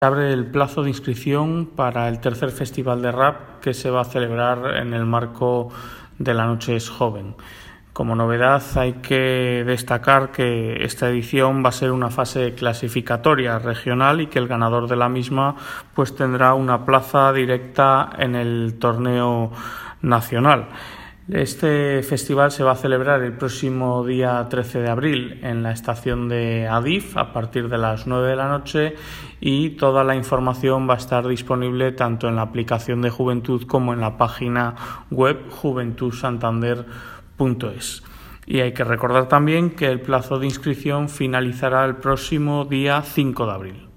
Abre el plazo de inscripción para el tercer Festival de Rap que se va a celebrar en el marco de la Noche es Joven. Como novedad hay que destacar que esta edición va a ser una fase clasificatoria regional y que el ganador de la misma pues tendrá una plaza directa en el torneo nacional. Este festival se va a celebrar el próximo día 13 de abril en la estación de Adif a partir de las 9 de la noche y toda la información va a estar disponible tanto en la aplicación de Juventud como en la página web juventudsantander.es. Y hay que recordar también que el plazo de inscripción finalizará el próximo día 5 de abril.